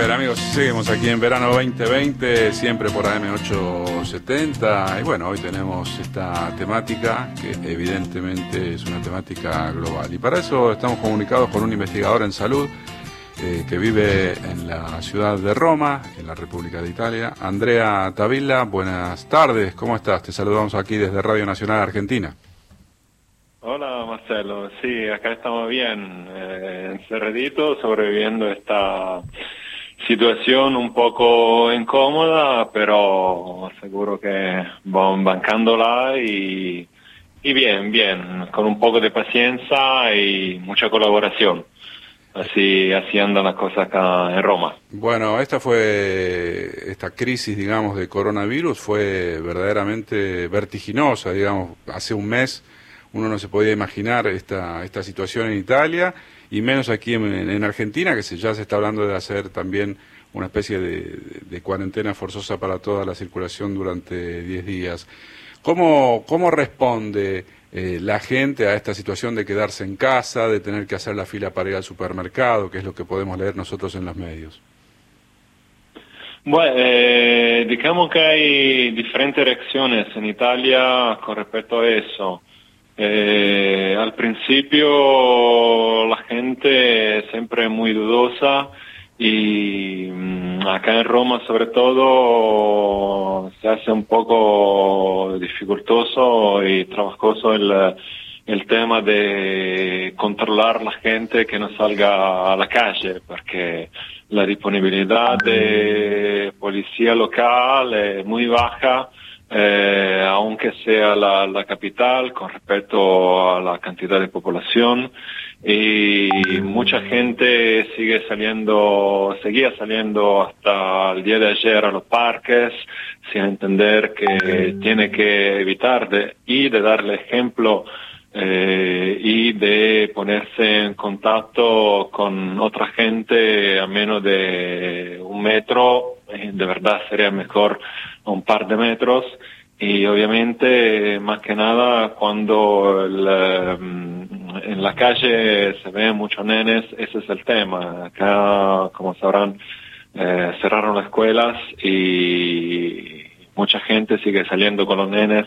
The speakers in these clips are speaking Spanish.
ver, amigos, seguimos aquí en verano 2020, siempre por AM870. Y bueno, hoy tenemos esta temática que evidentemente es una temática global. Y para eso estamos comunicados con un investigador en salud que vive en la ciudad de Roma, en la República de Italia. Andrea Tavilla, buenas tardes, ¿cómo estás? Te saludamos aquí desde Radio Nacional Argentina. Hola Marcelo, sí, acá estamos bien, encerraditos, sobreviviendo esta situación un poco incómoda, pero seguro que vamos bancándola y bien, con un poco de paciencia y mucha colaboración. Así andan las cosas acá en Roma. Bueno, esta crisis, digamos, de coronavirus fue verdaderamente vertiginosa, digamos, hace un mes uno no se podía imaginar esta situación en Italia, y menos aquí en Argentina, que ya se está hablando de hacer también una especie de cuarentena forzosa para toda la circulación durante 10 días. ¿Cómo responde la gente a esta situación de quedarse en casa, de tener que hacer la fila para ir al supermercado, que es lo que podemos leer nosotros en los medios? Bueno, digamos que hay diferentes reacciones en Italia con respecto a eso. Al principio la gente es siempre muy dudosa y acá en Roma sobre todo se hace un poco dificultoso y trabajoso el tema de controlar la gente que no salga a la calle, porque la disponibilidad de policía local es muy baja. Aunque sea la capital con respecto a la cantidad de población, y mucha gente seguía saliendo hasta el día de ayer a los parques sin entender que tiene que evitar de darle ejemplo y de ponerse en contacto con otra gente a menos de 1 metro. De verdad sería mejor a un par de metros, y obviamente más que nada cuando en la calle se ven muchos nenes, ese es el tema. Acá, como sabrán, cerraron las escuelas y mucha gente sigue saliendo con los nenes,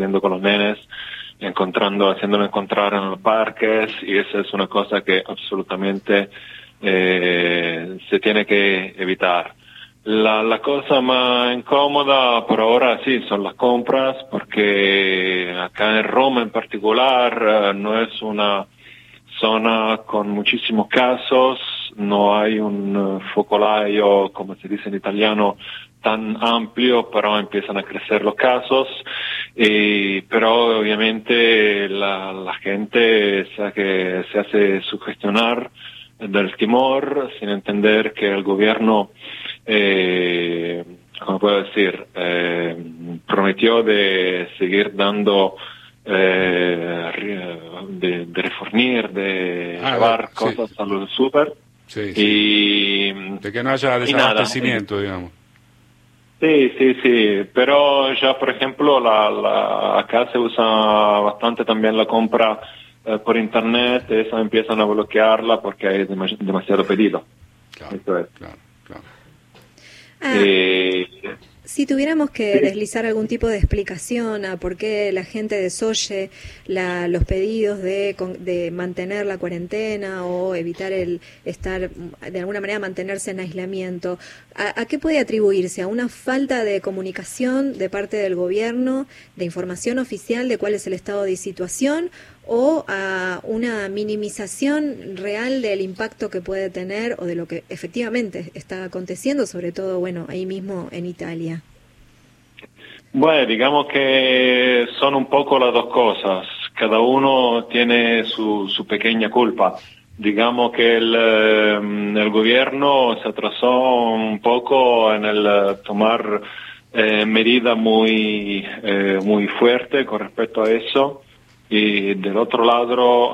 haciéndolo encontrar en los parques, y esa es una cosa que absolutamente se tiene que evitar. La cosa más incómoda por ahora sí son las compras, porque acá en Roma en particular no es una zona con muchísimos casos, no hay un focolaio, como se dice en italiano, tan amplio, pero empiezan a crecer los casos, pero obviamente la gente que se hace sugestionar del temor, sin entender que el gobierno, ¿cómo puedo decir?, prometió de seguir dando, de reformir, de llevar cosas a los súper. Sí, y de que no haya desabastecimiento, digamos. Sí, pero ya por ejemplo acá se usa bastante también la compra por internet, esa empiezan a bloquearla porque hay demasiado pedido. Claro, Eso es. claro. Si tuviéramos que deslizar algún tipo de explicación a por qué la gente desoye los pedidos de mantener la cuarentena o evitar el estar, de alguna manera mantenerse en aislamiento, ¿a qué puede atribuirse? ¿A una falta de comunicación de parte del gobierno, de información oficial de cuál es el estado de situación, o a una minimización real del impacto que puede tener o de lo que efectivamente está aconteciendo, sobre todo, bueno, ahí mismo en Italia? Bueno, digamos que son un poco las dos cosas. Cada uno tiene su pequeña culpa. Digamos que el gobierno se atrasó un poco en el tomar medidas muy fuertes con respecto a eso. Y del otro lado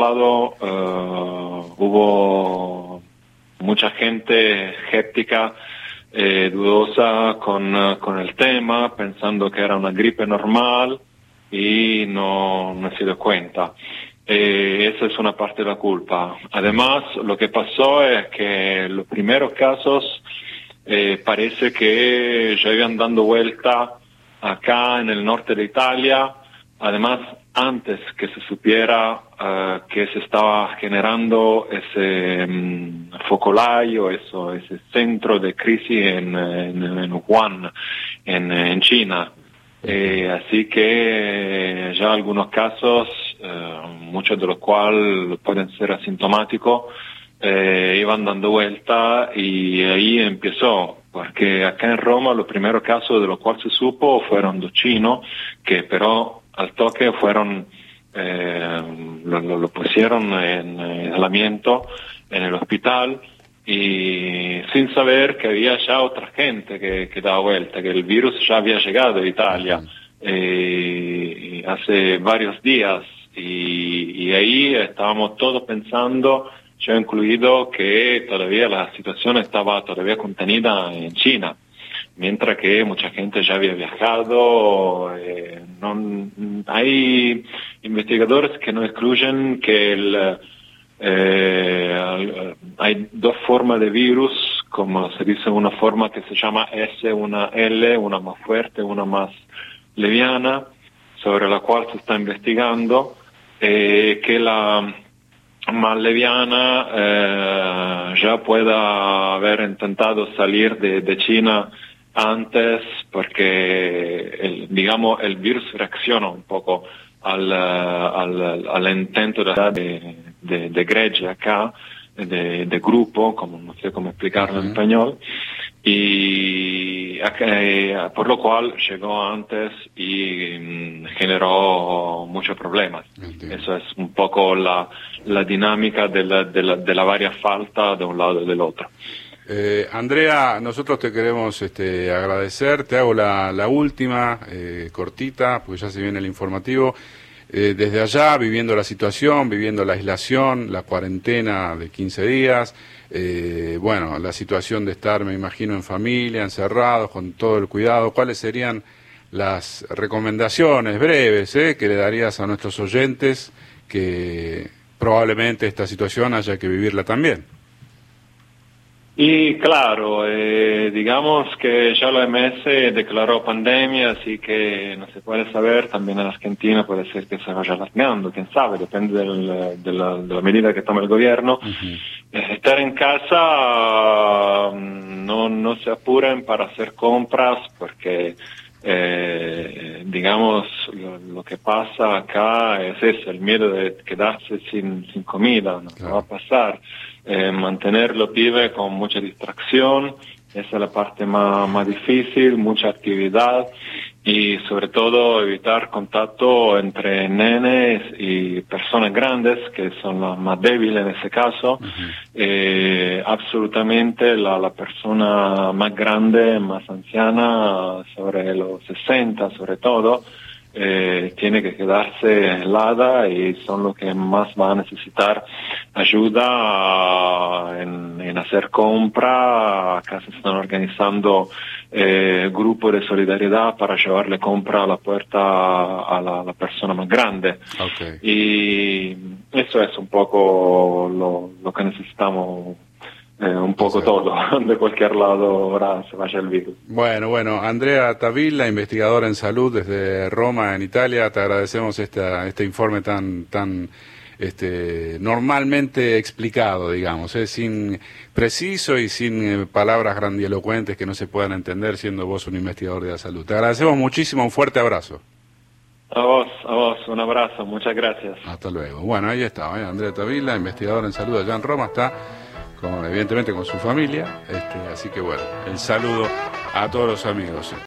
hubo mucha gente escéptica, dudosa con el tema, pensando que era una gripe normal, y no se dio cuenta. esa es una parte de la culpa. Además, lo que pasó es que los primeros casos parece que ya iban dando vuelta acá en el norte de Italia, además antes que se supiera que se estaba generando ese focolaio, ese centro de crisis en Wuhan, en China. Así que ya algunos casos, muchos de los cuales pueden ser asintomáticos, iban dando vuelta y ahí empezó, porque acá en Roma los primeros casos de los cuales se supo fueron dos chinos, que pero al toque fueron, lo pusieron en aislamiento en el hospital, y sin saber que había ya otra gente que daba vuelta, que el virus ya había llegado a Italia hace varios días, y ahí estábamos todos pensando, yo incluido, que todavía la situación estaba todavía contenida en China, mientras que mucha gente ya había viajado. Hay investigadores que no excluyen que hay dos formas de virus, como se dice, una forma que se llama S, una L, una más fuerte, una más liviana, sobre la cual se está investigando, que la más liviana ya pueda haber intentado salir de China antes, porque el virus reacciona un poco al intento de gregge acá, de grupo, como no sé cómo explicarlo en español, y por lo cual llegó antes y generó muchos problemas. Entiendo. Eso es un poco la dinámica de la varia falta de un lado y del otro. Andrea, nosotros te queremos agradecer, te hago la última, cortita, porque ya se viene el informativo. Desde allá, viviendo la situación, viviendo la aislación, la cuarentena de 15 días, bueno, la situación de estar, me imagino, en familia, encerrados, con todo el cuidado, ¿cuáles serían las recomendaciones breves que le darías a nuestros oyentes que probablemente esta situación haya que vivirla también? Y claro, digamos que ya la OMS declaró pandemia, así que no se puede saber, también en Argentina puede ser que se vaya alargando, quién sabe, depende de la medida que tome el gobierno. Estar en casa, no se apuren para hacer compras, porque digamos, lo que pasa acá es eso, el miedo de quedarse sin comida, no va a pasar. Mantener los pibes con mucha distracción, esa es la parte más difícil, mucha actividad, y sobre todo evitar contacto entre nenes y personas grandes, que son las más débiles en ese caso. Absolutamente la persona más grande, más anciana, sobre los 60 sobre todo, tiene que quedarse aislada, y son los que más van a necesitar ayuda en hacer compra. Acá se están organizando grupos de solidaridad para llevarle compra a la puerta a la persona más grande. Okay. Y eso es un poco lo que necesitamos. Un poco todo, de cualquier lado ahora se vaya el virus. Bueno, Andrea Tavilla, investigadora en salud desde Roma, en Italia, te agradecemos este informe tan normalmente explicado, digamos, sin preciso y sin palabras grandilocuentes que no se puedan entender, siendo vos un investigador de la salud. Te agradecemos muchísimo, un fuerte abrazo. A vos, un abrazo, muchas gracias. Hasta luego. Bueno, ahí está, Andrea Tavilla, investigadora en salud allá en Roma, está evidentemente con su familia, así que bueno, el saludo a todos los amigos.